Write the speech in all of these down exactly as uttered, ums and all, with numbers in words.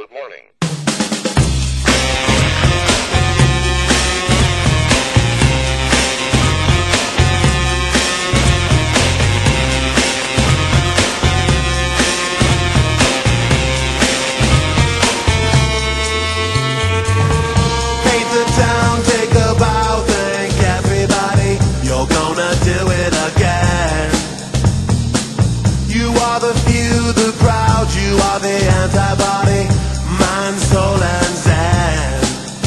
Good morning. Paint the town, take a bow, thank everybody. You're gonna do it again. You are the few, the proud, you are the antibody, mind, soul and zen.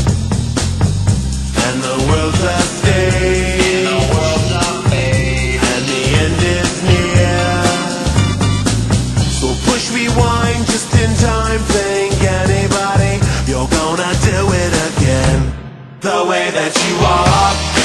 And the world's a stage, The world's a maze. and the end is near. So push rewind just in time, thank anybody. You're gonna do it again, the way that you are.